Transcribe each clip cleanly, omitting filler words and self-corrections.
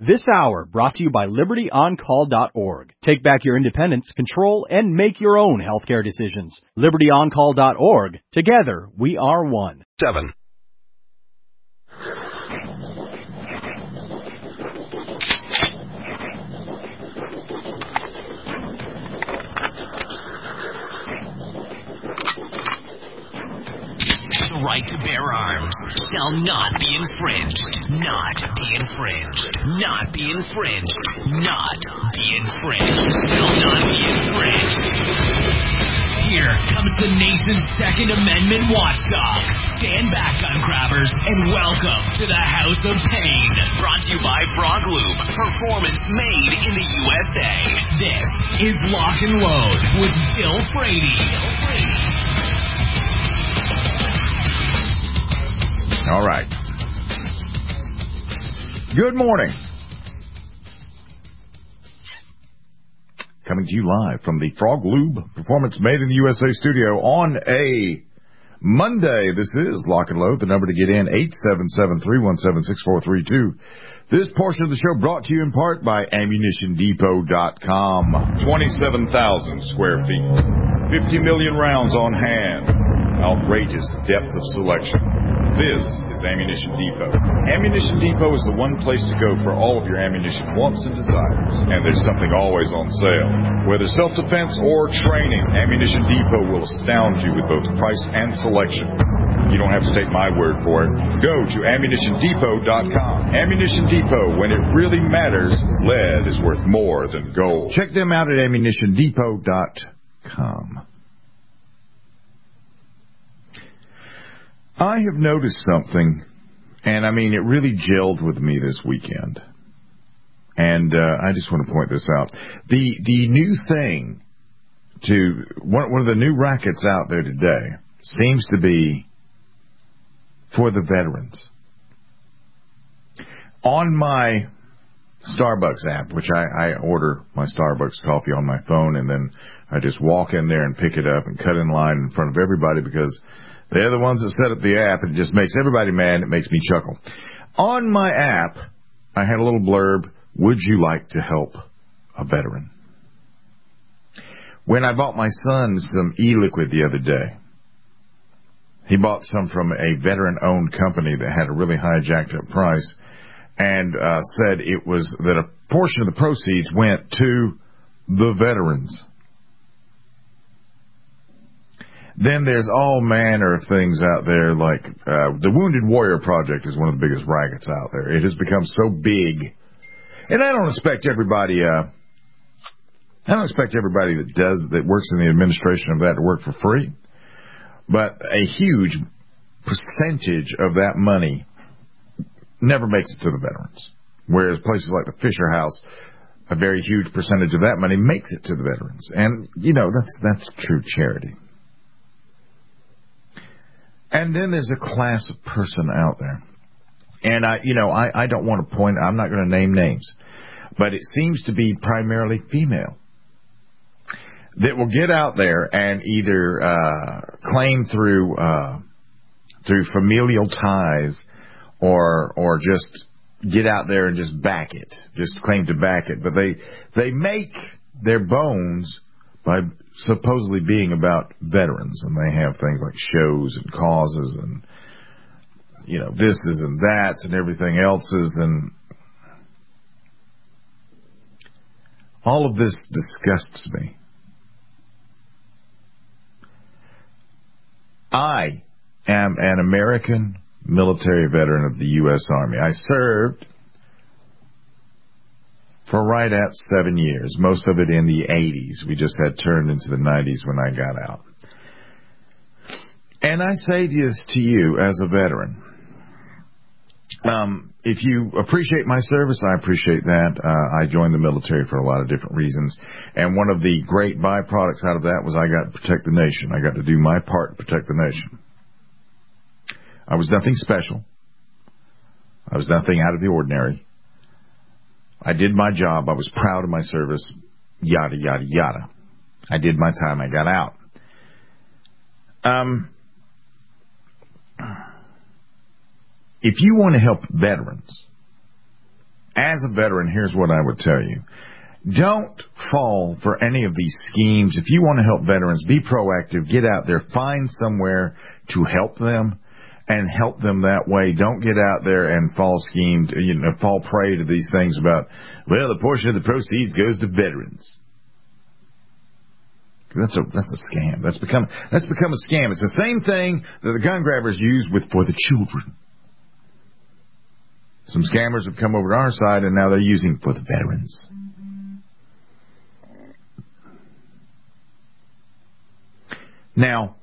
This hour brought to you by LibertyOnCall.org. Take back your independence, control, and make your own healthcare decisions. LibertyOnCall.org. Together, we are one. 7. The right to bear arms shall not be infringed. Not be infringed. Not be infringed. Not be infringed. Shall not be infringed. Here comes the nation's Second Amendment watchdog. Stand back, gun grabbers, and welcome to the House of Pain. Brought to you by Frog Loop. Performance made in the USA. This is Lock and Load with Bill Frady. All right. Good morning. Coming to you live from the Frog Lube Performance Made in the USA studio on a Monday. This is Lock and Load. The number to get in, 877-317-6432. This portion of the show brought to you in part by AmmunitionDepot.com. 27,000 square feet. 50 million rounds on hand. Outrageous depth of selection. This is Ammunition Depot. Ammunition Depot is the one place to go for all of your ammunition wants and desires. And there's something always on sale. Whether self-defense or training, Ammunition Depot will astound you with both price and selection. You don't have to take my word for it. Go to AmmunitionDepot.com. Ammunition Depot, when it really matters, lead is worth more than gold. Check them out at AmmunitionDepot.com. I have noticed something, and I mean, it really gelled with me this weekend. And I just want to point this out. The new thing, one of the new rackets out there today seems to be for the veterans. On my Starbucks app, which I order my Starbucks coffee on my phone, and then I just walk in there and pick it up and cut in line in front of everybody because they're the ones that set up the app, and it just makes everybody mad, and it makes me chuckle. On my app, I had a little blurb, would you like to help a veteran? When I bought my son some e-liquid the other day, he bought some from a veteran-owned company that had a really high jacked-up price, and said it was that a portion of the proceeds went to the veterans. Then there's all manner of things out there, like the Wounded Warrior Project is one of the biggest rackets out there. It has become so big, and I don't expect everybody that works in the administration of that to work for free, but a huge percentage of that money never makes it to the veterans, whereas places like the Fisher House, a very huge percentage of that money makes it to the veterans, and that's true charity. And then there's a class of person out there. And I don't want to point, I'm not going to name names, but it seems to be primarily female that will get out there and either claim through familial ties or just get out there and just back it, just claim to back it. But they make their bones by supposedly being about veterans, and they have things like shows and causes and thises and that's and everything else's, and all of this disgusts me. I am an American military veteran of the U.S. Army. I served for right at 7 years, most of it in the 80s. We just had turned into the 90s when I got out. And I say this to you as a veteran. If you appreciate my service, I appreciate that. I joined the military for a lot of different reasons. And one of the great byproducts out of that was I got to protect the nation. I got to do my part to protect the nation. I was nothing special. I was nothing out of the ordinary. I did my job. I was proud of my service. Yada, yada, yada. I did my time. I got out. If you want to help veterans, as a veteran, here's what I would tell you. Don't fall for any of these schemes. If you want to help veterans, be proactive. Get out there. Find somewhere to help them and help them that way. Don't get out there and fall prey to these things about, well, a portion of the proceeds goes to veterans. That's a scam. That's become a scam. It's the same thing that the gun grabbers use for the children. Some scammers have come over to our side, and now they're using for the veterans. Now,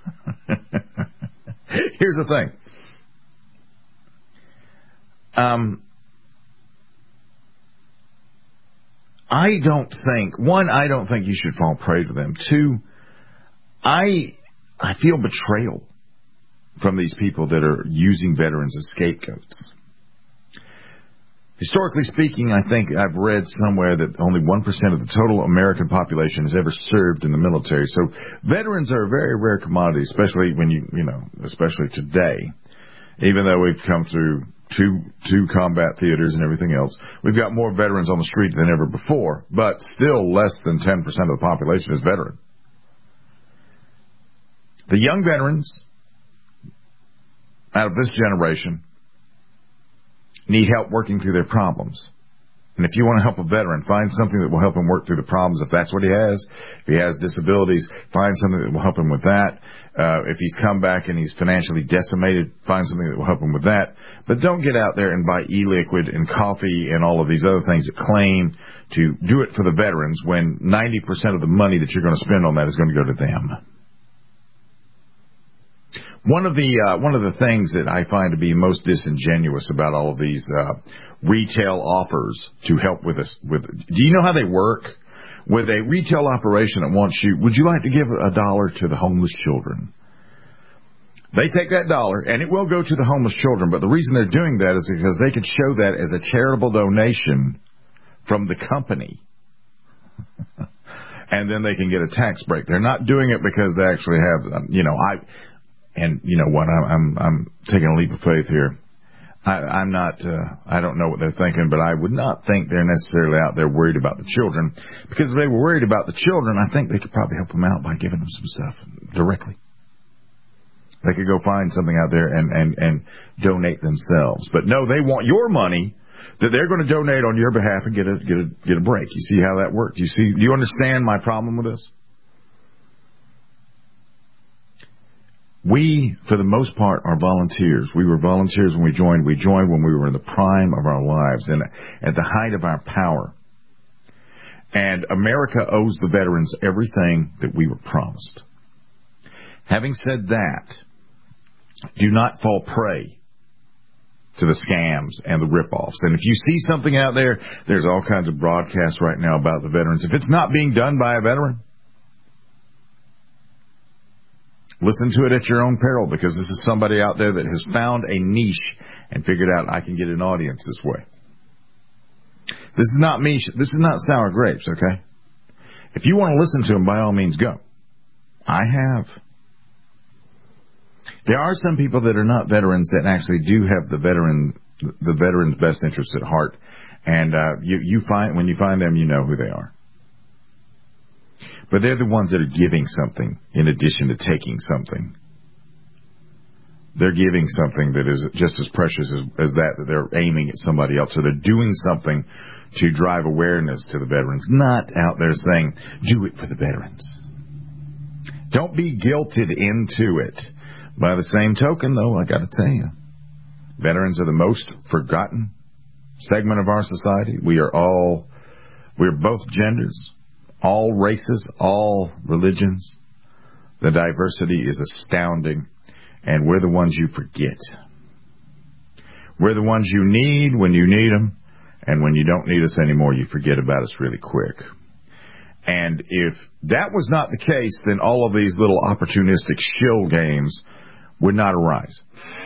here's the thing. I don't think you should fall prey to them. Two, I feel betrayal from these people that are using veterans as scapegoats. Historically speaking, I think I've read somewhere that only 1% of the total American population has ever served in the military. So veterans are a very rare commodity, especially especially today. Even though we've come through two combat theaters and everything else, we've got more veterans on the street than ever before, but still less than 10% of the population is veteran. The young veterans out of this generation need help working through their problems. And if you want to help a veteran, find something that will help him work through the problems. If that's what he has, if he has disabilities, find something that will help him with that. If he's come back and he's financially decimated, find something that will help him with that. But don't get out there and buy e-liquid and coffee and all of these other things that claim to do it for the veterans when 90% of the money that you're going to spend on that is going to go to them. One of the things that I find to be most disingenuous about all of these retail offers to help with this, do you know how they work? With a retail operation that wants you, would you like to give $1 to the homeless children? They take that $1 and it will go to the homeless children, but the reason they're doing that is because they could show that as a charitable donation from the company. And then they can get a tax break. They're not doing it because they actually have, and you know what? I'm taking a leap of faith here. I'm not. I don't know what they're thinking, but I would not think they're necessarily out there worried about the children. Because if they were worried about the children, I think they could probably help them out by giving them some stuff directly. They could go find something out there and donate themselves. But no, they want your money that they're going to donate on your behalf and get a break. You see how that works? Do you understand my problem with this? We, for the most part, are volunteers. We were volunteers when we joined. We joined when we were in the prime of our lives and at the height of our power. And America owes the veterans everything that we were promised. Having said that, do not fall prey to the scams and the rip-offs. And if you see something out there, there's all kinds of broadcasts right now about the veterans. If it's not being done by a veteran, listen to it at your own peril, because this is somebody out there that has found a niche and figured out, I can get an audience this way. This is not me. This is not sour grapes, okay? If you want to listen to them, by all means, go. I have. There are some people that are not veterans that actually do have the veteran's best interest at heart, and when you find them, you know who they are. But they're the ones that are giving something in addition to taking something. They're giving something that is just as precious as that they're aiming at somebody else. So they're doing something to drive awareness to the veterans, not out there saying, do it for the veterans. Don't be guilted into it. By the same token, though, I got to tell you, veterans are the most forgotten segment of our society. We're both genders, all races, all religions. The diversity is astounding, and we're the ones you forget. We're the ones you need when you need them, and when you don't need us anymore, you forget about us really quick. And if that was not the case, then all of these little opportunistic shill games would not arise.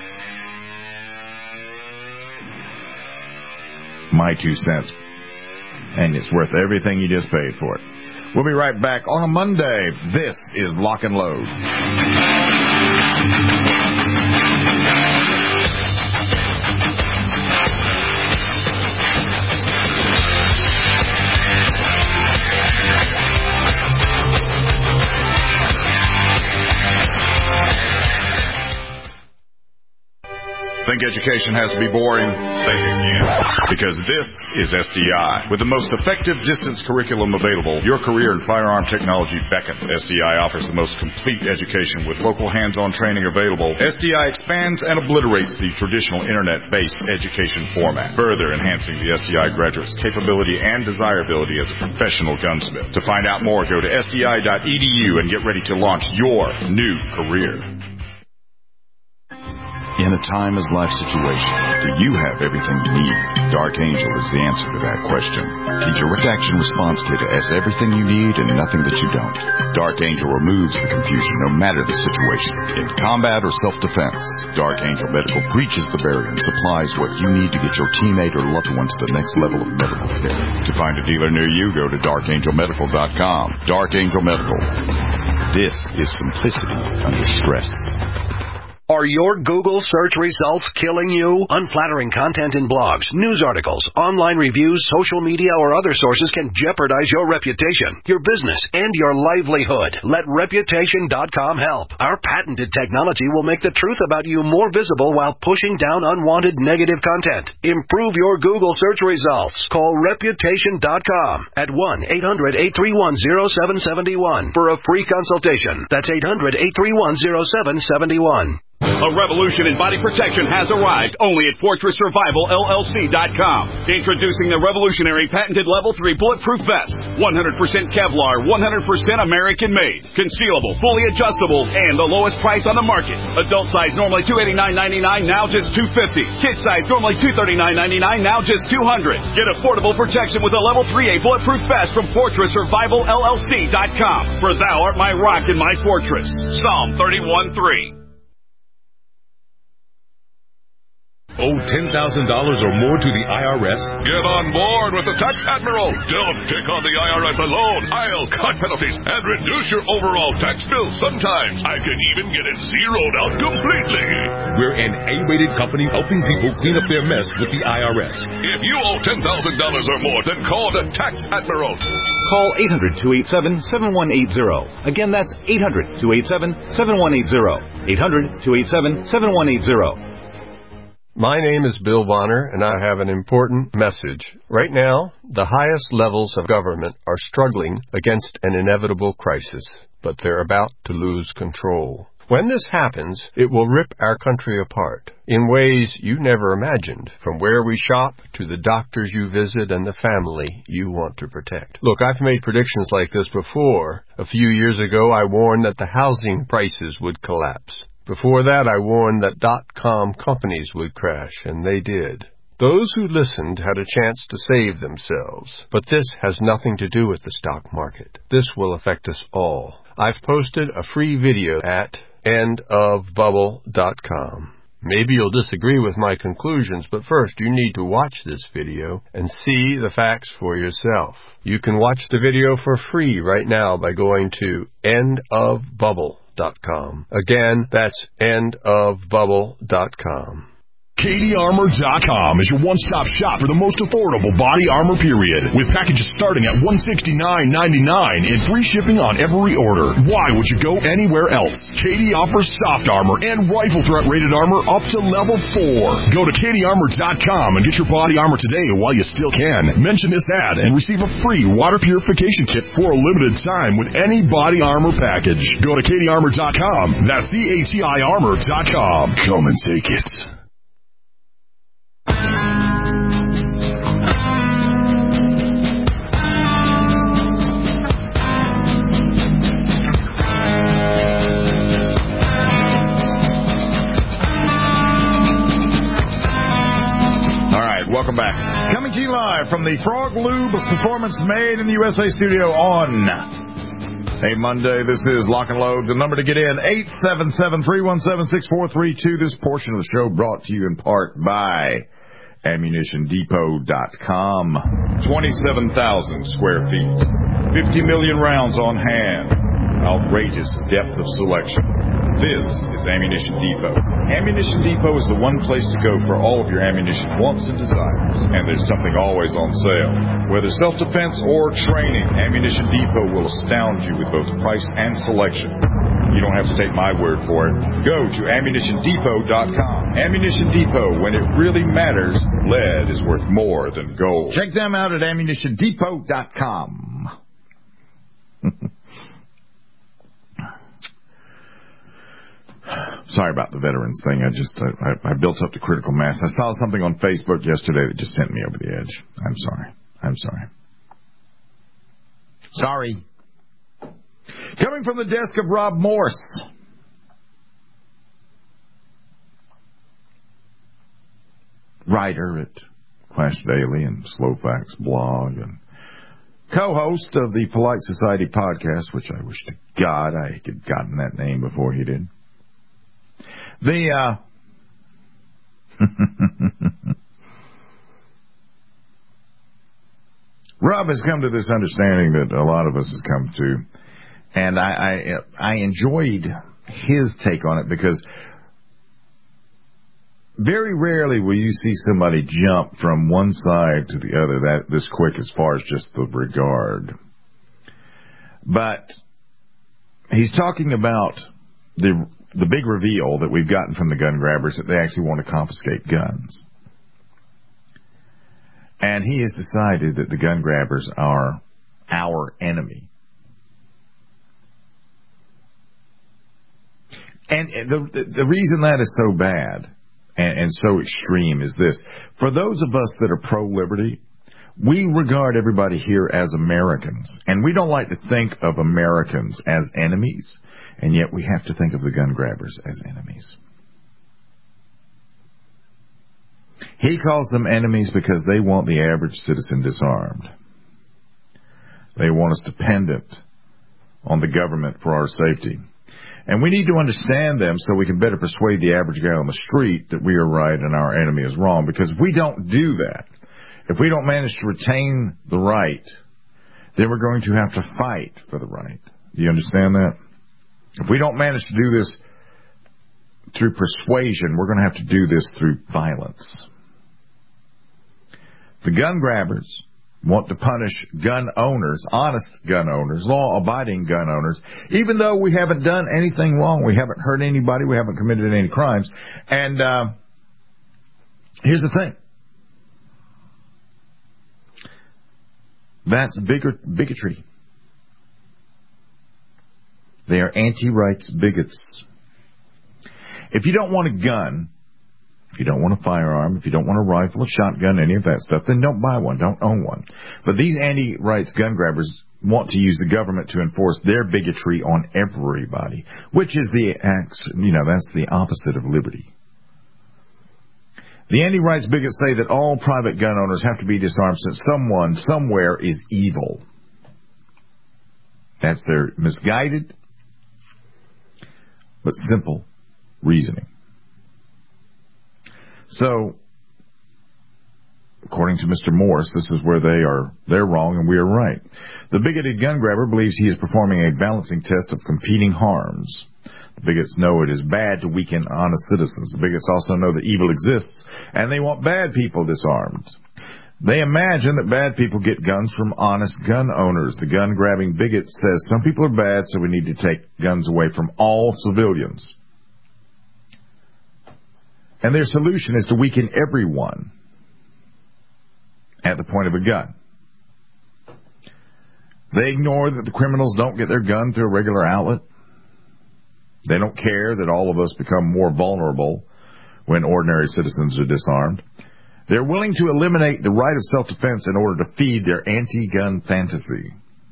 My 2 cents. And it's worth everything you just paid for it. We'll be right back on a Monday. This is Lock and Load. think education has to be boring? Think again. Because this is SDI. With the most effective distance curriculum available, your career in firearm technology beckons. SDI offers the most complete education with local hands-on training available. SDI expands and obliterates the traditional internet-based education format, further enhancing the SDI graduate's capability and desirability as a professional gunsmith. To find out more, go to sdi.edu and get ready to launch your new career. In a timeless-life situation, do you have everything you need? Dark Angel is the answer to that question. The direct action response kit has everything you need and nothing that you don't. Dark Angel removes the confusion no matter the situation. In combat or self-defense, Dark Angel Medical breaches the barrier and supplies what you need to get your teammate or loved one to the next level of medical care. To find a dealer near you, go to darkangelmedical.com. Dark Angel Medical. This is simplicity under stress. Are your Google search results killing you? Unflattering content in blogs, news articles, online reviews, social media, or other sources can jeopardize your reputation, your business, and your livelihood. Let Reputation.com help. Our patented technology will make the truth about you more visible while pushing down unwanted negative content. Improve your Google search results. Call Reputation.com at 1-800-831-0771 for a free consultation. That's 800-831-0771. A revolution in body protection has arrived only at FortressSurvivalLLC.com. Introducing the revolutionary patented Level 3 Bulletproof Vest. 100% Kevlar, 100% American-made. Concealable, fully adjustable, and the lowest price on the market. Adult size normally $289.99, now just $250. Kid size normally $239.99, now just $200. Get affordable protection with a Level 3A Bulletproof Vest from FortressSurvivalLLC.com. For thou art my rock and my fortress. Psalm 31:3. Owe $10,000 or more to the IRS? Get on board with the Tax Admiral. Don't take on the IRS alone. I'll cut penalties and reduce your overall tax bill. Sometimes I can even get it zeroed out completely. We're an A-rated company helping people clean up their mess with the IRS. If you owe $10,000 or more, then call the Tax Admiral. Call 800-287-7180. Again, that's 800-287-7180. 800-287-7180. My name is Bill Bonner, and I have an important message. Right now, the highest levels of government are struggling against an inevitable crisis, but they're about to lose control. When this happens, it will rip our country apart in ways you never imagined, from where we shop to the doctors you visit and the family you want to protect. Look, I've made predictions like this before. A few years ago, I warned that the housing prices would collapse. Before that, I warned that .com companies would crash, and they did. Those who listened had a chance to save themselves. But this has nothing to do with the stock market. This will affect us all. I've posted a free video at endofbubble.com. Maybe you'll disagree with my conclusions, but first you need to watch this video and see the facts for yourself. You can watch the video for free right now by going to endofbubble.com. Again, that's endofbubble.com. KDArmor.com is your one-stop shop for the most affordable body armor period, with packages starting at $169.99 and free shipping on every order. Why would you go anywhere else? KD offers soft armor and rifle threat rated armor up to level 4. Go to KDArmor.com and get your body armor today while you still can. Mention this ad and receive a free water purification kit for a limited time with any body armor package. Go to KDArmor.com. That's CATIarmor.com. Come and take it. Welcome back. Coming to you live from the Frog Lube Performance Made in the USA studio on a Monday. This is Lock and Load. The number to get in, 877-317-6432. This portion of the show brought to you in part by AmmunitionDepot.com. 27,000 square feet. 50 million rounds on hand. Outrageous depth of selection. This is Ammunition Depot. Ammunition Depot is the one place to go for all of your ammunition wants and desires. And there's something always on sale. Whether self-defense or training, Ammunition Depot will astound you with both price and selection. You don't have to take my word for it. Go to AmmunitionDepot.com. Ammunition Depot, when it really matters, lead is worth more than gold. Check them out at AmmunitionDepot.com. Sorry about the veterans thing. I built up the critical mass. I saw something on Facebook yesterday that just sent me over the edge. I'm sorry. Sorry. Coming from the desk of Rob Morse. Writer at Clash Daily and Slowfax blog and co-host of the Polite Society podcast, which I wish to God I had gotten that name before he did. Rob has come to this understanding that a lot of us have come to, and I enjoyed his take on it, because very rarely will you see somebody jump from one side to the other this quick as far as just the regard. But he's talking about the big reveal that we've gotten from the gun grabbers, that they actually want to confiscate guns. And he has decided that the gun grabbers are our enemy. And the reason that is so bad and so extreme is this. For those of us that are pro-liberty, we regard everybody here as Americans. And we don't like to think of Americans as enemies, and yet we have to think of the gun grabbers as enemies. He calls them enemies because they want the average citizen disarmed. They want us dependent on the government for our safety. And we need to understand them so we can better persuade the average guy on the street that we are right and our enemy is wrong. Because if we don't do that, if we don't manage to retain the right, then we're going to have to fight for the right. Do you understand that? If we don't manage to do this through persuasion, we're going to have to do this through violence. The gun grabbers want to punish gun owners, honest gun owners, law-abiding gun owners, even though we haven't done anything wrong. We haven't hurt anybody. We haven't committed any crimes. And here's the thing. That's bigotry. They are anti-rights bigots. If you don't want a gun, if you don't want a firearm, if you don't want a rifle, a shotgun, any of that stuff, then don't buy one, don't own one. But these anti-rights gun grabbers want to use the government to enforce their bigotry on everybody, which is that's the opposite of liberty. The anti-rights bigots say that all private gun owners have to be disarmed since someone somewhere is evil. That's their misguided but simple reasoning. So, according to Mr. Morse, this is where they're wrong and we are right. The bigoted gun grabber believes he is performing a balancing test of competing harms. The bigots know it is bad to weaken honest citizens. The bigots also know that evil exists, and they want bad people disarmed. They imagine that bad people get guns from honest gun owners. The gun-grabbing bigot says some people are bad, so we need to take guns away from all civilians. And their solution is to weaken everyone at the point of a gun. They ignore that the criminals don't get their gun through a regular outlet. They don't care that all of us become more vulnerable when ordinary citizens are disarmed. They're willing to eliminate the right of self-defense in order to feed their anti-gun fantasy.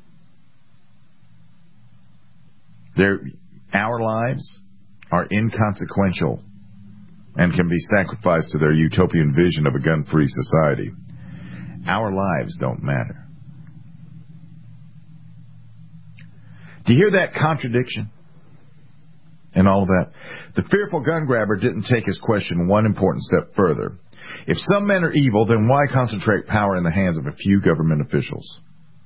Our lives are inconsequential and can be sacrificed to their utopian vision of a gun-free society. Our lives don't matter. Do you hear that contradiction and all of that? The fearful gun grabber didn't take his question one important step further. If some men are evil, then why concentrate power in the hands of a few government officials?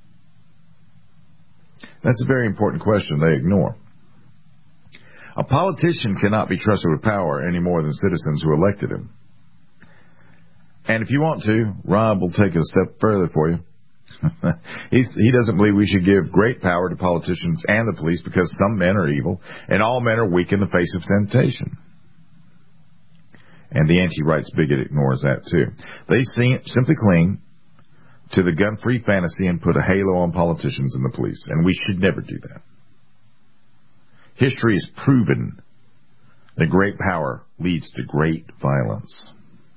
That's a very important question they ignore. A politician cannot be trusted with power any more than citizens who elected him. And if you want to, Rob will take it a step further for you. He doesn't believe we should give great power to politicians and the police because some men are evil and all men are weak in the face of temptation. And the anti-rights bigot ignores that too. They simply cling to the gun-free fantasy and put a halo on politicians and the police, and we should never do that. History has proven that great power leads to great violence.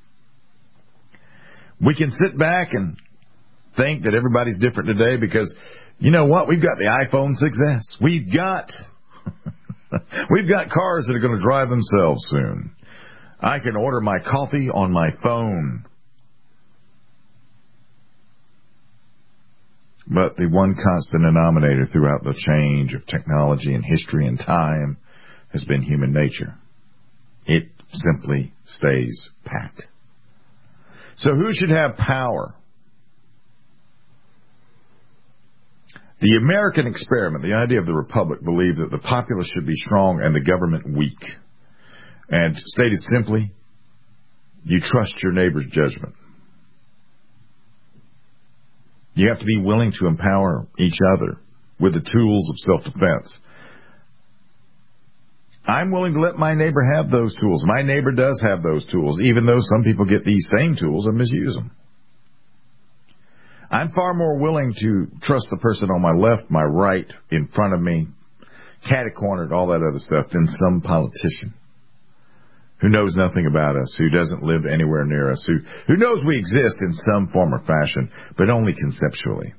We can sit back and think that everybody's different today because, you know what? We've got the iPhone 6S. We've got cars that are going to drive themselves soon. I can order my coffee on my phone. But the one constant denominator throughout the change of technology and history and time has been human nature. It simply stays pat. So who should have power? The American experiment, the idea of the republic, believed that the populace should be strong and the government weak. And stated simply, you trust your neighbor's judgment. You have to be willing to empower each other with the tools of self-defense. I'm willing to let my neighbor have those tools. My neighbor does have those tools, even though some people get these same tools and misuse them. I'm far more willing to trust the person on my left, my right, in front of me, catty-cornered, all that other stuff, than some politician who knows nothing about us, who doesn't live anywhere near us, who knows we exist in some form or fashion, but only conceptually.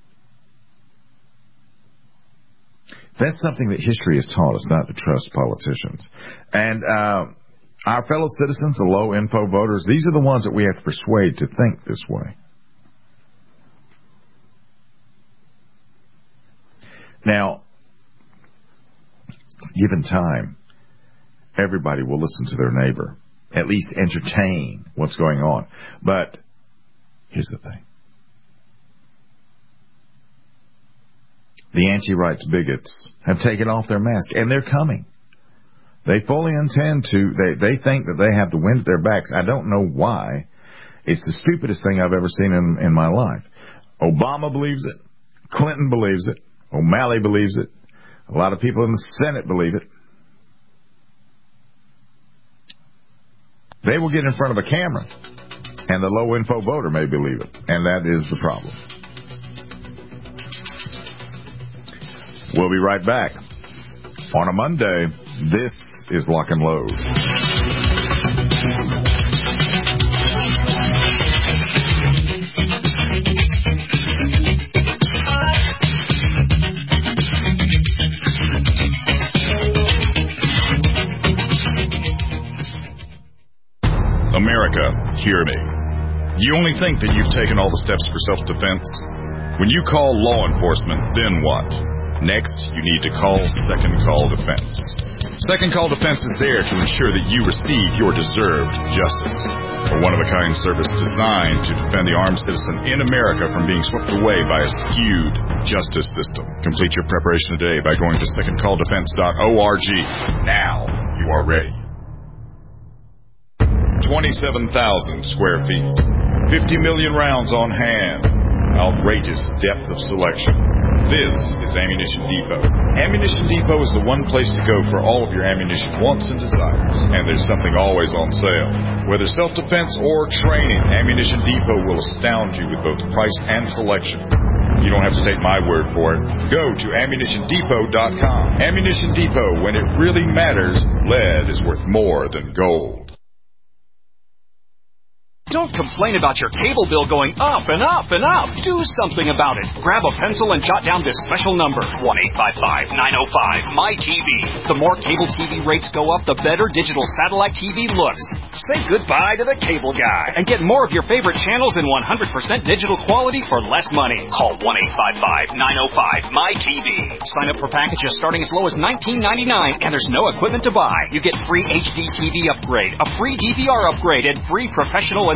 That's something that history has taught us, not to trust politicians. And our fellow citizens, the low-info voters, these are the ones that we have to persuade to think this way. Now, given time, everybody will listen to their neighbor, at least entertain what's going on. But here's the thing. The anti-rights bigots have taken off their mask, and they're coming. They fully intend to. They think that they have the wind at their backs. I don't know why. It's the stupidest thing I've ever seen in my life. Obama believes it. Clinton believes it. O'Malley believes it. A lot of people in the Senate believe it. They will get in front of a camera, and the low-info voter may believe it, and that is the problem. We'll be right back. On a Monday, this is Lock and Load. America, hear me. You only think that you've taken all the steps for self-defense? When you call law enforcement, then what? Next, you need to call Second Call Defense. Second Call Defense is there to ensure that you receive your deserved justice. A one-of-a-kind service designed to defend the armed citizen in America from being swept away by a skewed justice system. Complete your preparation today by going to secondcalldefense.org. Now you are ready. 27,000 square feet. 50 million rounds on hand. Outrageous depth of selection. This is Ammunition Depot. Ammunition Depot is the one place to go for all of your ammunition wants and desires. And there's something always on sale. Whether self-defense or training, Ammunition Depot will astound you with both price and selection. You don't have to take my word for it. Go to AmmunitionDepot.com. Ammunition Depot, when it really matters, lead is worth more than gold. Don't complain about your cable bill going up and up and up. Do something about it. Grab a pencil and jot down this special number, 1-855-905-MY-TV. The more cable TV rates go up, the better digital satellite TV looks. Say goodbye to the cable guy and get more of your favorite channels in 100% digital quality for less money. Call 1-855-905-MY-TV. Sign up for packages starting as low as $19.99, and there's no equipment to buy. You get free HD TV upgrade, a free DVR upgrade, and free professional installation.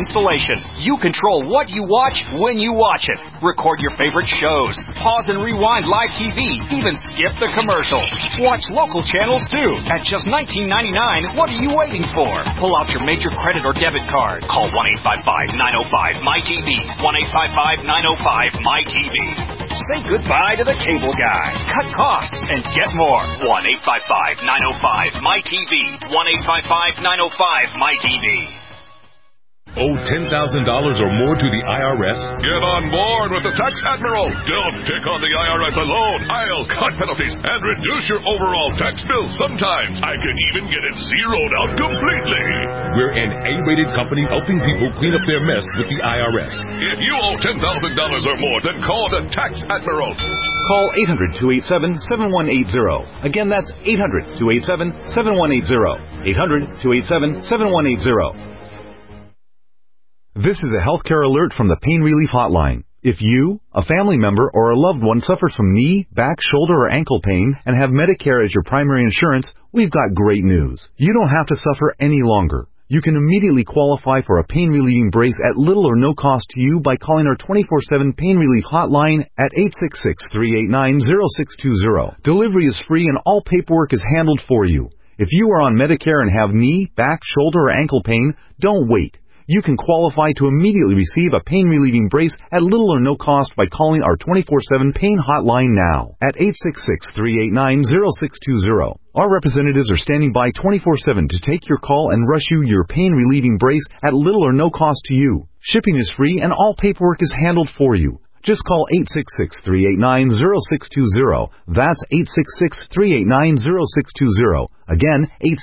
installation. You control what you watch when you watch it. Record your favorite shows. Pause and rewind live TV. Even skip the commercials. Watch local channels too. At just $19.99, what are you waiting for? Pull out your major credit or debit card. Call 1-855-905-MyTV. 1-855-905-MyTV. Say goodbye to the cable guy. Cut costs and get more. 1-855-905-MyTV. 1-855-905-MyTV. Owe $10,000 or more to the IRS? Get on board with the Tax Admiral. Don't take on the IRS alone. I'll cut penalties and reduce your overall tax bill. Sometimes I can even get it zeroed out completely. We're an A-rated company helping people clean up their mess with the IRS. If you owe $10,000 or more, then call the Tax Admiral. Call 800-287-7180. Again, that's 800-287-7180. 800-287-7180. This is a healthcare alert from the Pain Relief Hotline. If you, a family member, or a loved one suffers from knee, back, shoulder, or ankle pain and have Medicare as your primary insurance, we've got great news. You don't have to suffer any longer. You can immediately qualify for a pain-relieving brace at little or no cost to you by calling our 24/7 Pain Relief Hotline at 866-389-0620. Delivery is free and all paperwork is handled for you. If you are on Medicare and have knee, back, shoulder, or ankle pain, don't wait. You can qualify to immediately receive a pain-relieving brace at little or no cost by calling our 24/7 Pain Hotline now at 866-389-0620. Our representatives are standing by 24/7 to take your call and rush you your pain-relieving brace at little or no cost to you. Shipping is free and all paperwork is handled for you. Just call 866-389-0620. That's 866-389-0620. Again,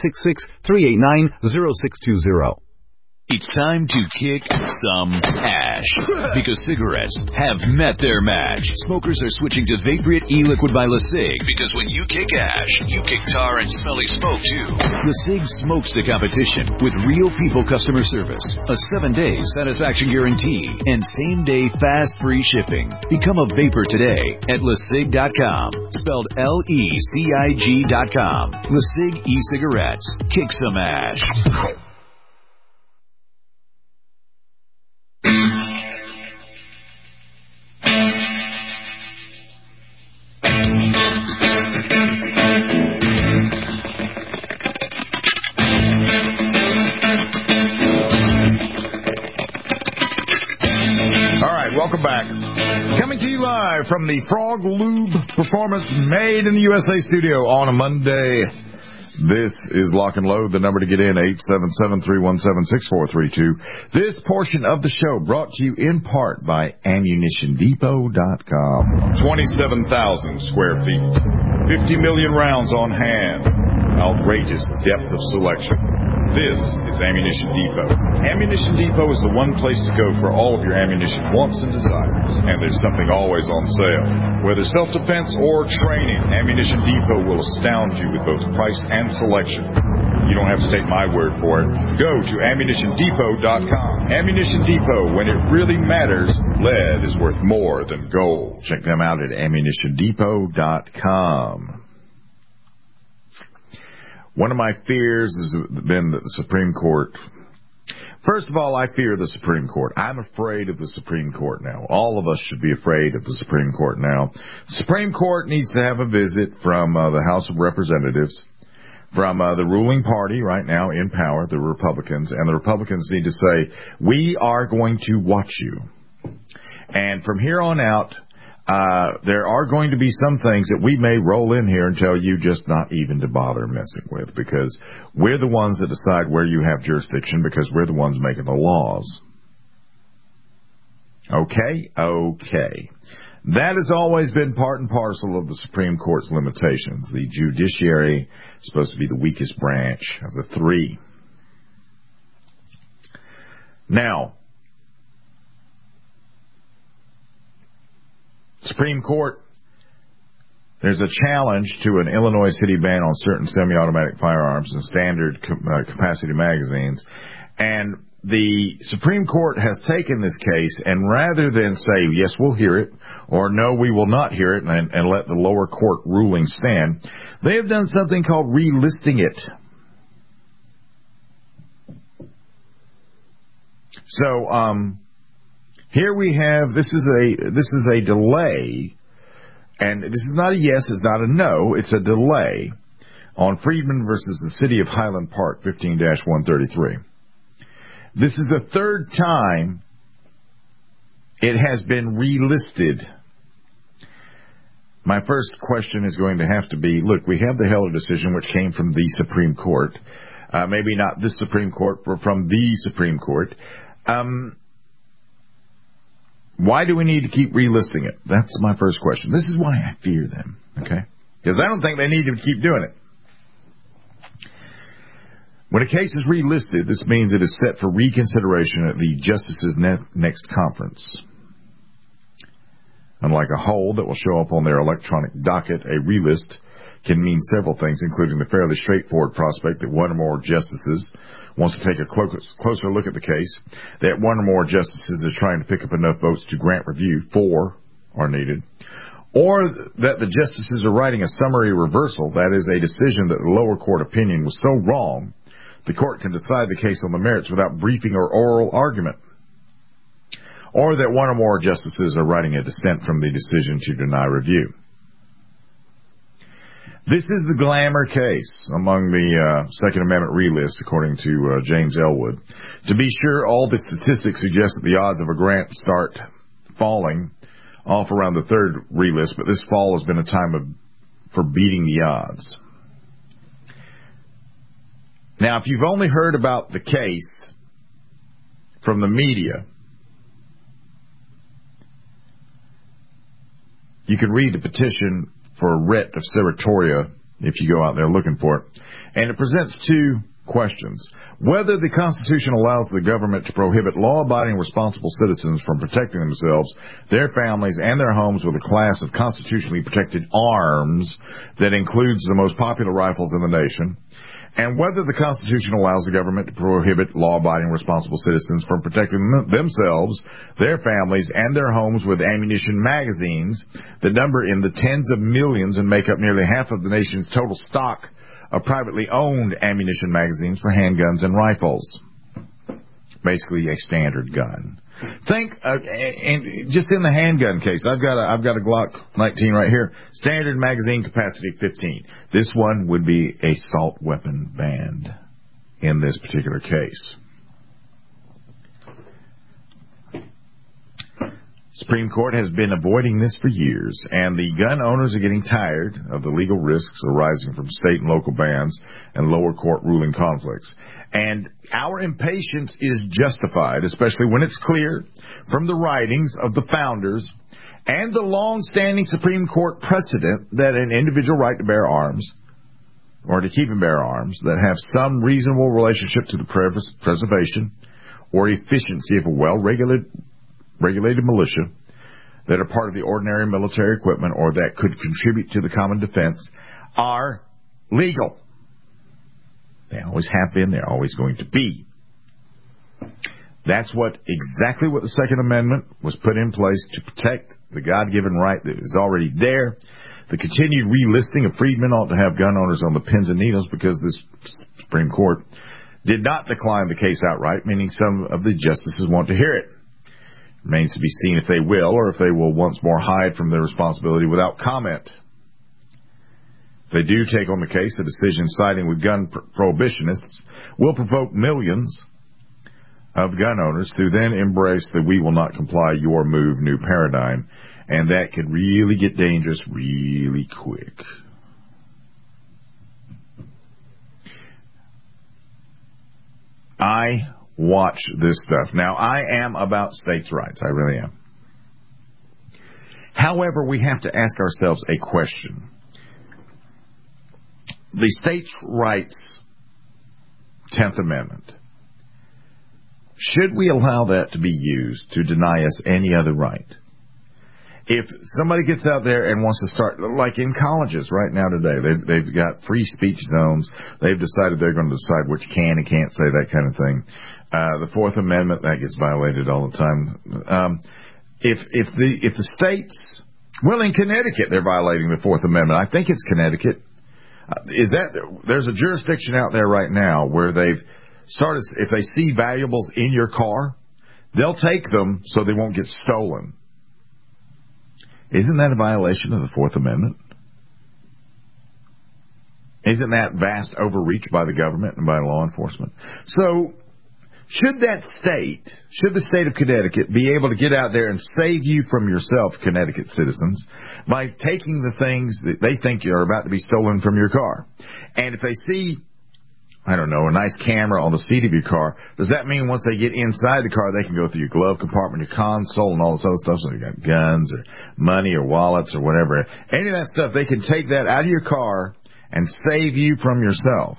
866-389-0620. It's time to kick some ash, because cigarettes have met their match. Smokers are switching to Vaporite e-liquid by LeSig, because when you kick ash, you kick tar and smelly smoke too. LeSig smokes the competition with real people customer service, a 7-day satisfaction guarantee, and same-day fast free shipping. Become a vapor today at LeSig.com, spelled LECIG.com. LeSig e-cigarettes. Kick some ash. Welcome back. Coming to you live from the Frog Lube Performance Made in the USA studio on a Monday. This is Lock and Load. The number to get in, 877-317-6432. This portion of the show brought to you in part by AmmunitionDepot.com. 27,000 square feet. 50 million rounds on hand. Outrageous depth of selection. This is Ammunition Depot. Ammunition Depot is the one place to go for all of your ammunition wants and desires. And there's something always on sale. Whether self-defense or training, Ammunition Depot will astound you with both price and selection. You don't have to take my word for it. Go to AmmunitionDepot.com. Ammunition Depot, when it really matters, lead is worth more than gold. Check them out at AmmunitionDepot.com. One of my fears has been that the Supreme Court... First of all, I fear the Supreme Court. I'm afraid of the Supreme Court now. All of us should be afraid of the Supreme Court now. The Supreme Court needs to have a visit from the House of Representatives, from the ruling party right now in power, the Republicans, and the Republicans need to say, we are going to watch you. And from here on out, there are going to be some things that we may roll in here and tell you just not even to bother messing with, because we're the ones that decide where you have jurisdiction, because we're the ones making the laws. Okay? Okay. That has always been part and parcel of the Supreme Court's limitations. The judiciary is supposed to be the weakest branch of the three. Now, Supreme Court, there's a challenge to an Illinois city ban on certain semi-automatic firearms and standard capacity magazines. And the Supreme Court has taken this case, and rather than say, yes, we'll hear it, or no, we will not hear it, and let the lower court ruling stand, they have done something called relisting it. So here we have, this is a delay, and this is not a yes, it's not a no, it's a delay on Friedman versus the City of Highland Park, 15-133. This is the third time it has been relisted. My first question is going to have to be, look, we have the Heller decision, which came from the Supreme Court. Maybe not this Supreme Court, but from the Supreme Court. Why do we need to keep relisting it? That's my first question. This is why I fear them, okay? Because I don't think they need to keep doing it. When a case is relisted, this means it is set for reconsideration at the Justice's next conference. Unlike a hold that will show up on their electronic docket, a relist can mean several things, including the fairly straightforward prospect that one or more justices wants to take a closer look at the case, that one or more justices is trying to pick up enough votes to grant review, 4 are needed, or that the justices are writing a summary reversal, that is, a decision that the lower court opinion was so wrong, the court can decide the case on the merits without briefing or oral argument. Or that one or more justices are writing a dissent from the decision to deny review. This is the glamour case among the Second Amendment relist, according to James Elwood. To be sure, all the statistics suggest that the odds of a grant start falling off around the third relist, but this fall has been a time for beating the odds. Now, if you've only heard about the case from the media, you can read the petition for a writ of certiorari if you go out there looking for it. And it presents 2 questions. Whether the Constitution allows the government to prohibit law-abiding responsible citizens from protecting themselves, their families, and their homes with a class of constitutionally protected arms that includes the most popular rifles in the nation, and whether the Constitution allows the government to prohibit law-abiding responsible citizens from protecting themselves, their families, and their homes with ammunition magazines that number in the tens of millions and make up nearly half of the nation's total stock of privately owned ammunition magazines for handguns and rifles. Basically a standard gun. Think, and just in the handgun case, I've got a Glock 19 right here. Standard magazine capacity 15. This one would be assault weapon banned in this particular case. Supreme Court has been avoiding this for years, and the gun owners are getting tired of the legal risks arising from state and local bans and lower court ruling conflicts. And our impatience is justified, especially when it's clear from the writings of the founders and the long-standing Supreme Court precedent that an individual right to bear arms, or to keep and bear arms, that have some reasonable relationship to the preservation or efficiency of a well-regulated militia, that are part of the ordinary military equipment or that could contribute to the common defense, are legal. They always have been. They're always going to be. That's exactly what the Second Amendment was put in place to protect the God-given right that is already there. The continued relisting of freedmen ought to have gun owners on the pins and needles because this Supreme Court did not decline the case outright, meaning some of the justices want to hear it. Remains to be seen if they will, or if they will once more hide from their responsibility without comment. If they do take on the case, a decision siding with gun prohibitionists will provoke millions of gun owners to then embrace the "we will not comply, your move" new paradigm, and that could really get dangerous really quick. I watch this stuff. Now, I am about states' rights. I really am. However, we have to ask ourselves a question. The states' rights 10th Amendment, should we allow that to be used to deny us any other right? If somebody gets out there and wants to start, like in colleges right now today, they've got free speech zones. They've decided they're going to decide which can and can't say, that kind of thing. The Fourth Amendment, that gets violated all the time. If the states, well, in Connecticut, they're violating the Fourth Amendment. I think it's Connecticut. There's a jurisdiction out there right now where they've started, if they see valuables in your car, They'll take them so they won't get stolen. Isn't that a violation of the Fourth Amendment? Isn't that vast overreach by the government and by law enforcement? So, should the state of Connecticut be able to get out there and save you from yourself, Connecticut citizens, by taking the things that they think are about to be stolen from your car? And if they see, I don't know, a nice camera on the seat of your car, does that mean once they get inside the car, they can go through your glove compartment, your console, and all this other stuff? So you got guns or money or wallets or whatever. Any of that stuff, they can take that out of your car and save you from yourself.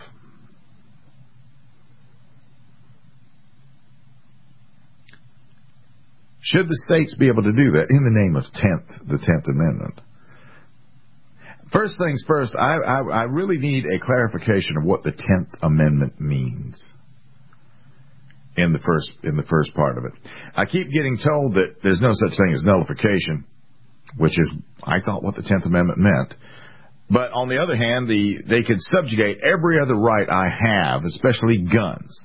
Should the states be able to do that in the name of the 10th Amendment? First things first, I really need a clarification of what the 10th Amendment means in the first part of it. I keep getting told that there's no such thing as nullification, which is, I thought, what the 10th Amendment meant. But on the other hand, they could subjugate every other right I have, especially guns.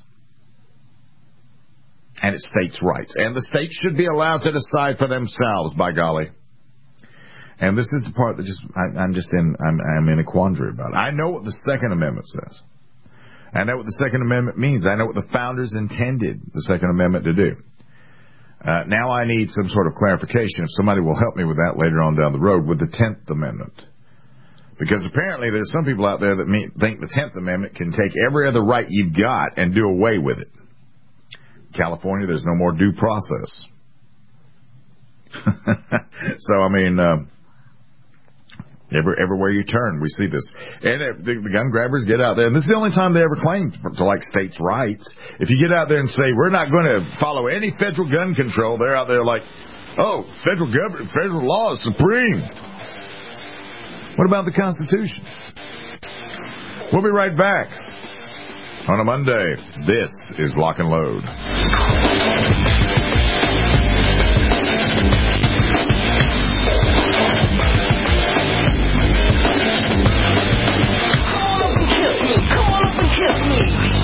And it's states' rights. And the states should be allowed to decide for themselves, by golly. And this is the part that I'm in a quandary about. I know what the Second Amendment says. I know what the Second Amendment means. I know what the founders intended the Second Amendment to do. Now I need some sort of clarification. If somebody will help me with that later on down the road with the 10th Amendment. Because apparently there's some people out there that think the 10th Amendment can take every other right you've got and do away with it. California, there's no more due process. So, I mean, everywhere you turn, we see this. And the gun grabbers get out there, and this is the only time they ever claim to like states' rights. If you get out there and say, we're not going to follow any federal gun control, they're out there like, oh, federal law is supreme. What about the Constitution? We'll be right back. On a Monday, this is Lock and Load. Come on up and kiss me.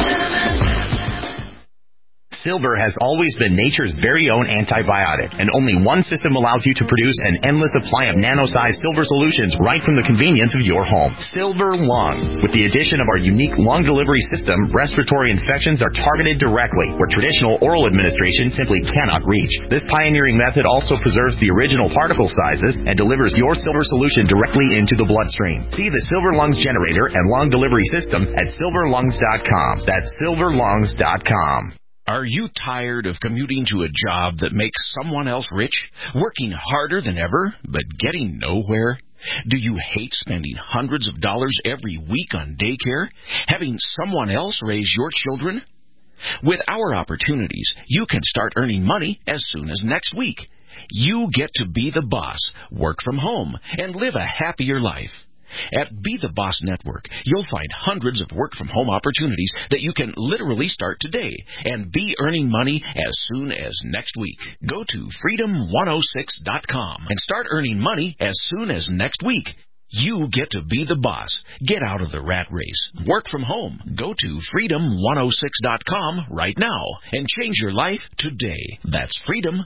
Silver has always been nature's very own antibiotic, and only one system allows you to produce an endless supply of nano-sized silver solutions right from the convenience of your home. Silver Lungs. With the addition of our unique lung delivery system, respiratory infections are targeted directly, where traditional oral administration simply cannot reach. This pioneering method also preserves the original particle sizes and delivers your silver solution directly into the bloodstream. See the Silver Lungs generator and lung delivery system at silverlungs.com. That's silverlungs.com. Are you tired of commuting to a job that makes someone else rich, working harder than ever, but getting nowhere? Do you hate spending hundreds of dollars every week on daycare, having someone else raise your children? With our opportunities, you can start earning money as soon as next week. You get to be the boss, work from home, and live a happier life. At Be the Boss Network, you'll find hundreds of work-from-home opportunities that you can literally start today and be earning money as soon as next week. Go to freedom106.com and start earning money as soon as next week. You get to be the boss. Get out of the rat race. Work from home. Go to freedom106.com right now and change your life today. That's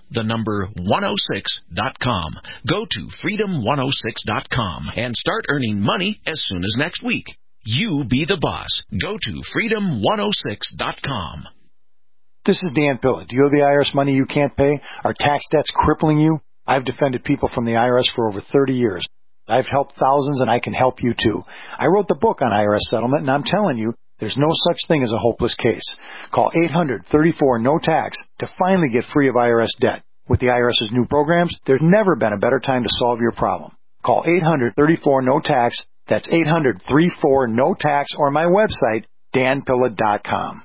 freedom106.com. Go to freedom106.com and start earning money as soon as next week. You be the boss. Go to freedom106.com. This is Dan Pilla. Do you owe the IRS money you can't pay? Are tax debts crippling you? I've defended people from the IRS for over 30 years. I've helped thousands, and I can help you, too. I wrote the book on IRS settlement, and I'm telling you, there's no such thing as a hopeless case. Call 800-34-NO-TAX to finally get free of IRS debt. With the IRS's new programs, there's never been a better time to solve your problem. Call 800-34-NO-TAX. That's 800-34-NO-TAX, or my website, danpilla.com.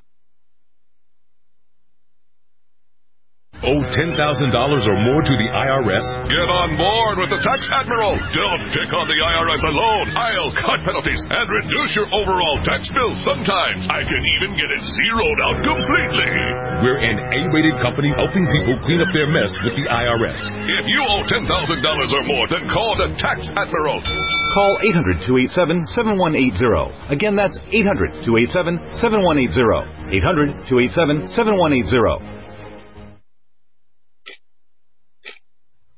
Owe $10,000 or more to the IRS? Get on board with the Tax Admiral. Don't take on the IRS alone. I'll cut penalties and reduce your overall tax bill. Sometimes I can even get it zeroed out completely. We're an A-rated company helping people clean up their mess with the IRS. If you owe $10,000 or more, then call the Tax Admiral. Call 800-287-7180. Again, that's 800-287-7180. 800-287-7180.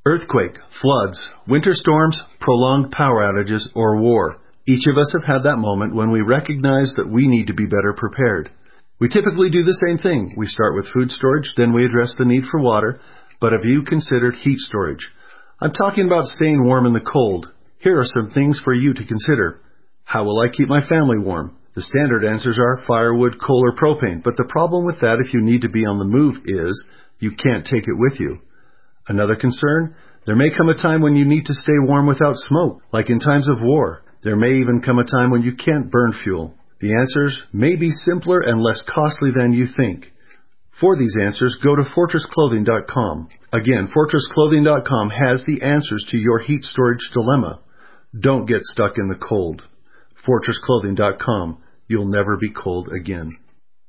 Earthquake, floods, winter storms, prolonged power outages, or war. Each of us have had that moment when we recognize that we need to be better prepared. We typically do the same thing. We start with food storage, then we address the need for water. But have you considered heat storage? I'm talking about staying warm in the cold. Here are some things for you to consider. How will I keep my family warm? The standard answers are firewood, coal, or propane. But the problem with that if you need to be on the move is you can't take it with you. Another concern? There may come a time when you need to stay warm without smoke, like in times of war. There may even come a time when you can't burn fuel. The answers may be simpler and less costly than you think. For these answers, go to FortressClothing.com. Again, FortressClothing.com has the answers to your heat storage dilemma. Don't get stuck in the cold. FortressClothing.com. You'll never be cold again.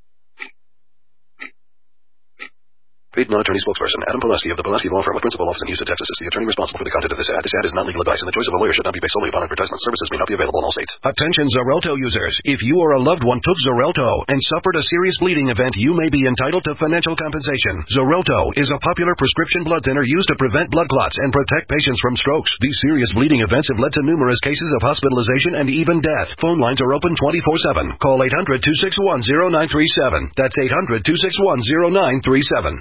Paid non-attorney spokesperson Adam Pulaski of the Pulaski Law Firm with principal office in Houston, Texas is the attorney responsible for the content of this ad. This ad is not legal advice, and the choice of a lawyer should not be based solely upon advertisement. Services may not be available in all states. Attention Xarelto users. If you or a loved one took Xarelto and suffered a serious bleeding event, you may be entitled to financial compensation. Xarelto is a popular prescription blood thinner used to prevent blood clots and protect patients from strokes. These serious bleeding events have led to numerous cases of hospitalization and even death. Phone lines are open 24/7. Call 800-261-0937. That's 800-261-0937.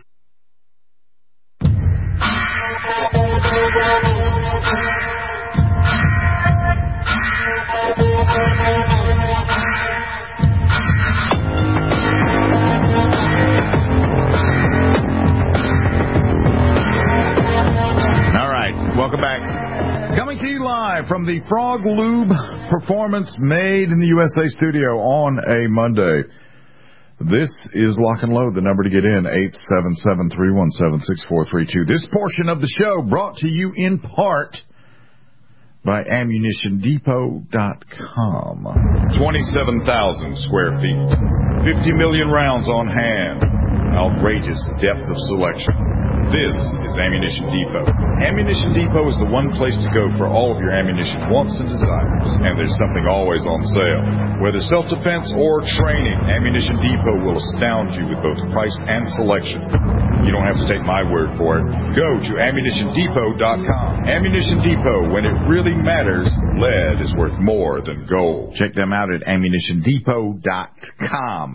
Welcome back. Coming to you live from the Frog Lube Performance Made in the USA studio on a Monday. This is Lock and Load. The number to get in, 877-317-6432. This portion of the show brought to you in part by AmmunitionDepot.com. 27,000 square feet. 50 million rounds on hand. Outrageous depth of selection. This is Ammunition Depot. Ammunition Depot is the one place to go for all of your ammunition wants and desires. And there's something always on sale. Whether self-defense or training, Ammunition Depot will astound you with both price and selection. You don't have to take my word for it. Go to AmmunitionDepot.com. Ammunition Depot, when it really matters, lead is worth more than gold. Check them out at AmmunitionDepot.com.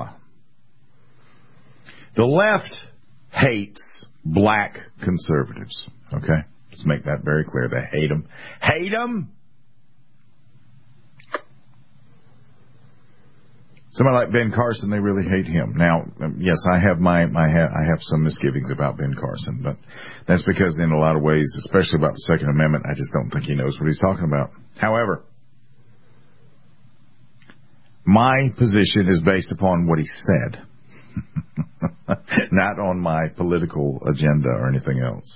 The left hates black conservatives. Okay? Let's make that very clear. They hate them. Hate them! Somebody like Ben Carson, they really hate him. Now, yes, I have I have some misgivings about Ben Carson, but that's because in a lot of ways, especially about the Second Amendment, I just don't think he knows what he's talking about. However, my position is based upon what he said. Not on my political agenda or anything else.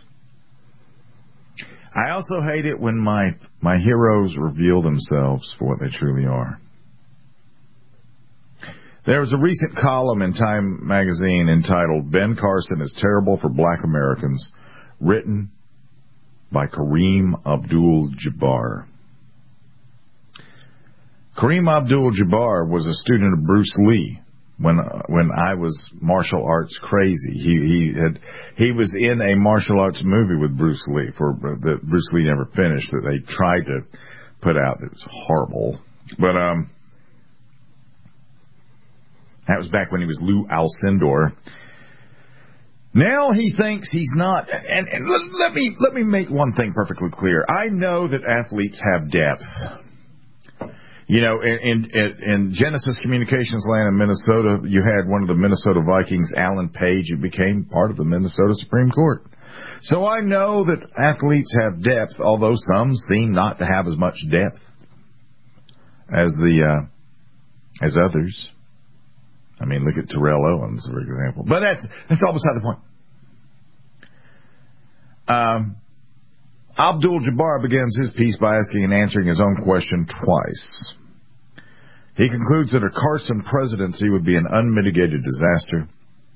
I also hate it when my heroes reveal themselves for what they truly are. There was a recent column in Time magazine entitled "Ben Carson is Terrible for Black Americans," written by Kareem Abdul-Jabbar. Kareem Abdul-Jabbar was a student of Bruce Lee. When I was martial arts crazy, he was in a martial arts movie with Bruce Lee that Bruce Lee never finished, that they tried to put out. It was horrible, but that was back when he was Lou Alcindor. Now he thinks he's not. And let me make one thing perfectly clear. I know that athletes have depth. You know, in Genesis Communications land in Minnesota, you had one of the Minnesota Vikings, Alan Page, who became part of the Minnesota Supreme Court. So I know that athletes have depth, although some seem not to have as much depth as others. I mean, look at Terrell Owens, for example. But that's all beside the point. Abdul-Jabbar begins his piece by asking and answering his own question twice. He concludes that a Carson presidency would be an unmitigated disaster.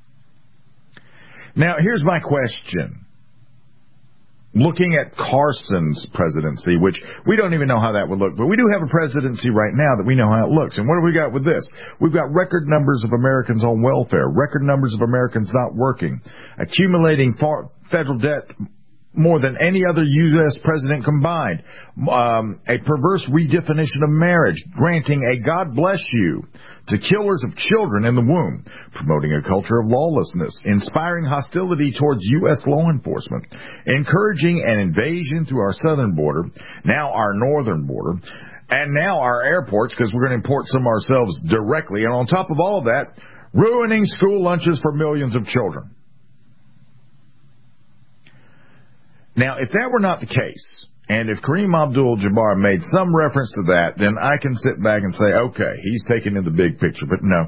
Now, here's my question. Looking at Carson's presidency, which we don't even know how that would look, but we do have a presidency right now that we know how it looks. And what have we got with this? We've got record numbers of Americans on welfare, record numbers of Americans not working, accumulating federal debt more than any other U.S. president combined. A perverse redefinition of marriage, granting a God bless you to killers of children in the womb, promoting a culture of lawlessness, inspiring hostility towards U.S. law enforcement, encouraging an invasion through our southern border, now our northern border, and now our airports, because we're going to import some ourselves directly, and on top of all of that, ruining school lunches for millions of children. Now, if that were not the case, and if Kareem Abdul-Jabbar made some reference to that, then I can sit back and say, okay, he's taking in the big picture, but no.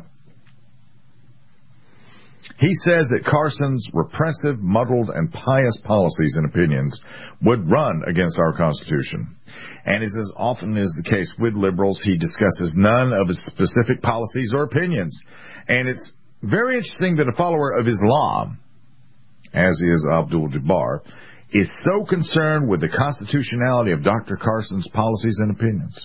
He says that Carson's repressive, muddled, and pious policies and opinions would run against our Constitution. And as often is the case with liberals, he discusses none of his specific policies or opinions. And it's very interesting that a follower of Islam, as is Abdul-Jabbar, is so concerned with the constitutionality of Dr. Carson's policies and opinions.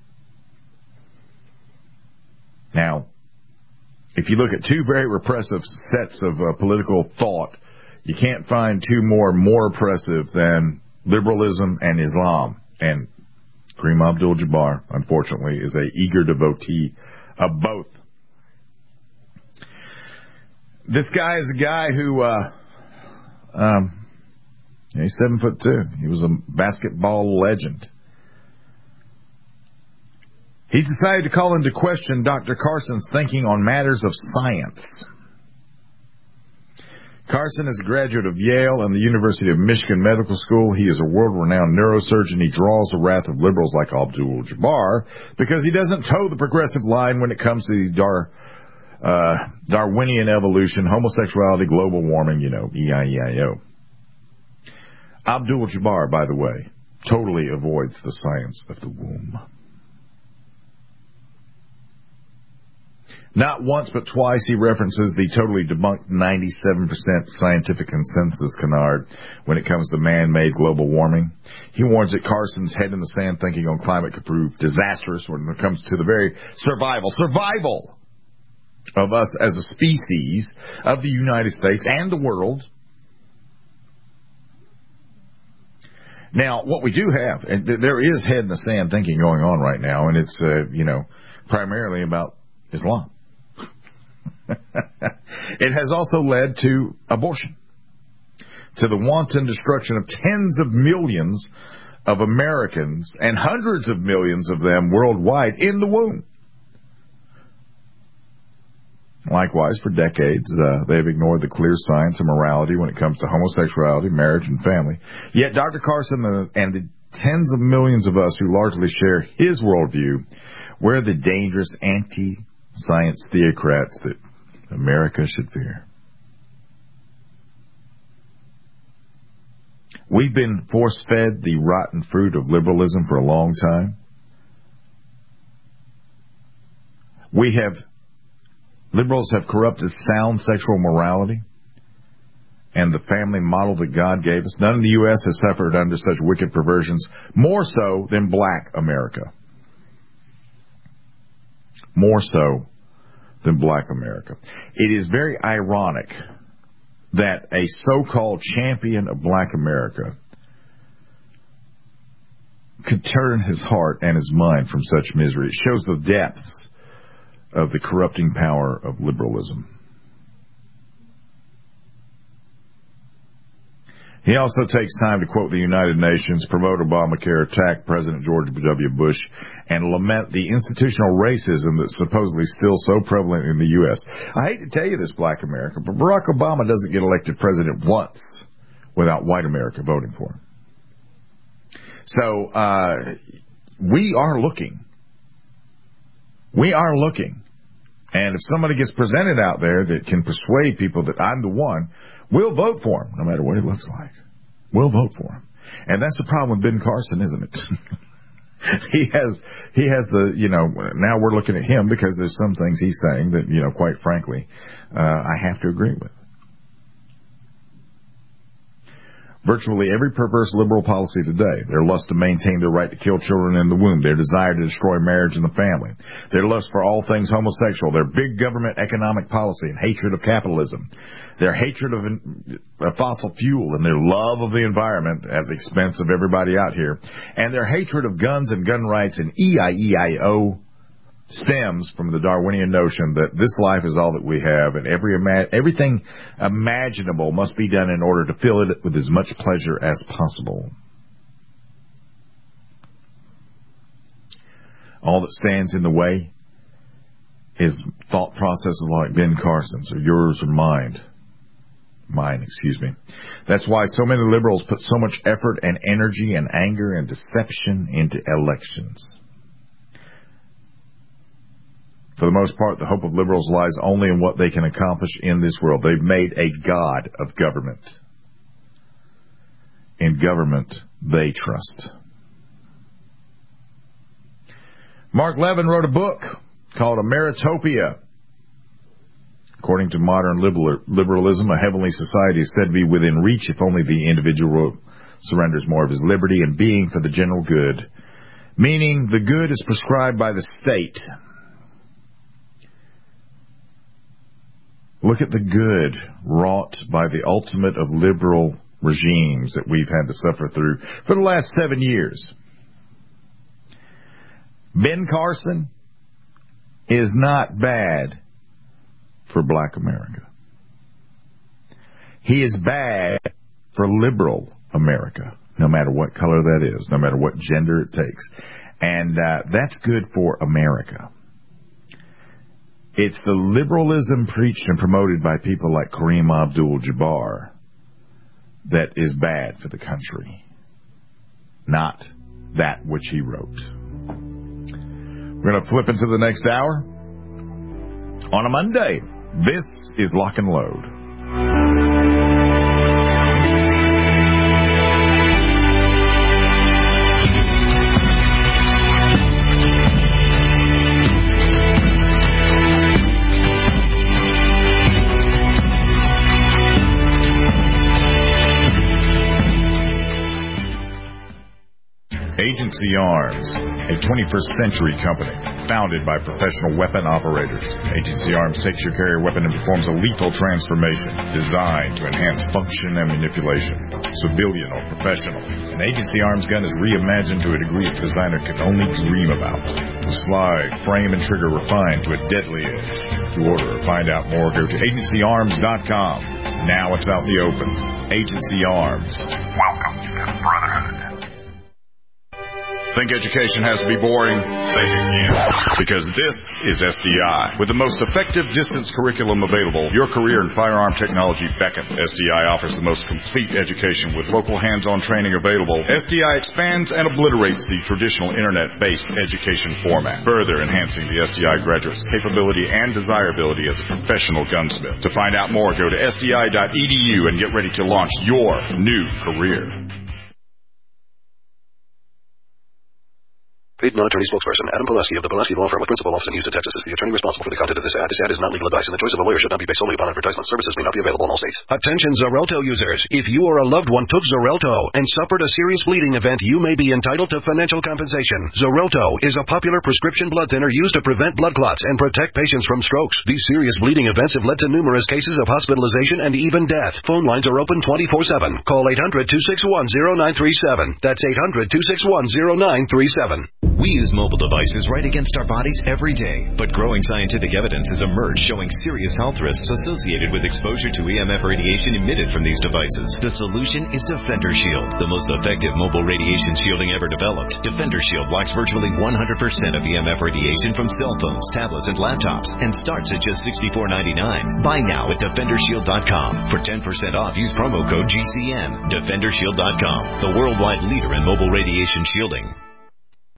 Now, if you look at two very repressive sets of political thought, you can't find two more oppressive than liberalism and Islam. And Kareem Abdul-Jabbar, unfortunately, is an eager devotee of both. This guy is a guy who... he's 7'2". He was a basketball legend. He's decided to call into question Dr. Carson's thinking on matters of science. Carson is a graduate of Yale and the University of Michigan Medical School. He is a world-renowned neurosurgeon. He draws the wrath of liberals like Abdul-Jabbar because he doesn't toe the progressive line when it comes to the Darwinian evolution, homosexuality, global warming, E-I-E-I-O. Abdul-Jabbar, by the way, totally avoids the science of the womb. Not once but twice he references the totally debunked 97% scientific consensus canard when it comes to man-made global warming. He warns that Carson's head in the sand thinking on climate could prove disastrous when it comes to the very survival of us as a species, of the United States and the world. Now, what we do have, and there is head in the sand thinking going on right now, and it's, primarily about Islam. It has also led to abortion, to the wanton destruction of tens of millions of Americans and hundreds of millions of them worldwide in the womb. Likewise, for decades, they have ignored the clear science and morality when it comes to homosexuality, marriage, and family. Yet Dr. Carson and the tens of millions of us who largely share his worldview, we're the dangerous anti-science theocrats that America should fear. We've been force-fed the rotten fruit of liberalism for a long time. Liberals have corrupted sound sexual morality and the family model that God gave us. None in the U.S. has suffered under such wicked perversions, more so than black America. More so than black America. It is very ironic that a so-called champion of black America could turn his heart and his mind from such misery. It shows the depths of the corrupting power of liberalism. He also takes time to quote the United Nations, promote Obamacare, attack President George W. Bush, and lament the institutional racism that's supposedly still so prevalent in the U.S. I hate to tell you this, black America, but Barack Obama doesn't get elected president once without white America voting for him. So, we are looking. We are looking. And if somebody gets presented out there that can persuade people that I'm the one, we'll vote for him, no matter what he looks like. We'll vote for him. And that's the problem with Ben Carson, isn't it? He has the, now we're looking at him because there's some things he's saying that, quite frankly, I have to agree with. virtually every perverse liberal policy today. Their lust to maintain their right to kill children in the womb, their desire to destroy marriage and the family, their lust for all things homosexual, their big government economic policy and hatred of capitalism, their hatred of fossil fuel, and their love of the environment at the expense of everybody out here, and their hatred of guns and gun rights and EIEIO stems from the Darwinian notion that this life is all that we have, and everything imaginable must be done in order to fill it with as much pleasure as possible. All that stands in the way is thought processes like Ben Carson's, or yours or mine. That's why so many liberals put so much effort and energy and anger and deception into elections. For the most part, the hope of liberals lies only in what they can accomplish in this world. They've made a god of government. In government, they trust. Mark Levin wrote a book called Ameritopia. According to modern liberalism, a heavenly society is said to be within reach if only the individual surrenders more of his liberty and being for the general good, meaning the good is prescribed by the state. Look at the good wrought by the ultimate of liberal regimes that we've had to suffer through for the last 7 years. Ben Carson is not bad for black America. He is bad for liberal America, no matter what color that is, no matter what gender it takes. And that's good for America. It's the liberalism preached and promoted by people like Kareem Abdul-Jabbar that is bad for the country, not that which he wrote. We're going to flip into the next hour on a Monday. This is Lock and Load. Agency Arms, a 21st century company founded by professional weapon operators. Agency Arms takes your carrier weapon and performs a lethal transformation designed to enhance function and manipulation. Civilian or professional, an Agency Arms gun is reimagined to a degree its designer could only dream about. The slide, frame, and trigger refined to a deadly edge. To order or find out more, go to agencyarms.com. Now it's out in the open. Agency Arms. Welcome to the Brotherhood. Think education has to be boring? Say it again. Because this is SDI. With the most effective distance curriculum available, your career in firearm technology beckons. SDI offers the most complete education with local hands-on training available. SDI expands and obliterates the traditional internet-based education format, further enhancing the SDI graduate's capability and desirability as a professional gunsmith. To find out more, go to sdi.edu and get ready to launch your new career. Paid non-attorney spokesperson Adam Pulaski of the Pulaski Law Firm with principal office in Houston, Texas is the attorney responsible for the content of this ad. This ad is not legal advice, and the choice of a lawyer should not be based solely upon advertisement. Services may not be available in all states. Attention Xarelto users. If you or a loved one took Xarelto and suffered a serious bleeding event, you may be entitled to financial compensation. Xarelto is a popular prescription blood thinner used to prevent blood clots and protect patients from strokes. These serious bleeding events have led to numerous cases of hospitalization and even death. Phone lines are open 24/7. Call 800-261-0937. That's 800-261-0937. We use mobile devices right against our bodies every day, but growing scientific evidence has emerged showing serious health risks associated with exposure to EMF radiation emitted from these devices. The solution is Defender Shield, the most effective mobile radiation shielding ever developed. Defender Shield blocks virtually 100% of EMF radiation from cell phones, tablets, and laptops, and starts at just $64.99. Buy now at DefenderShield.com. For 10% off, use promo code GCN. DefenderShield.com, the worldwide leader in mobile radiation shielding.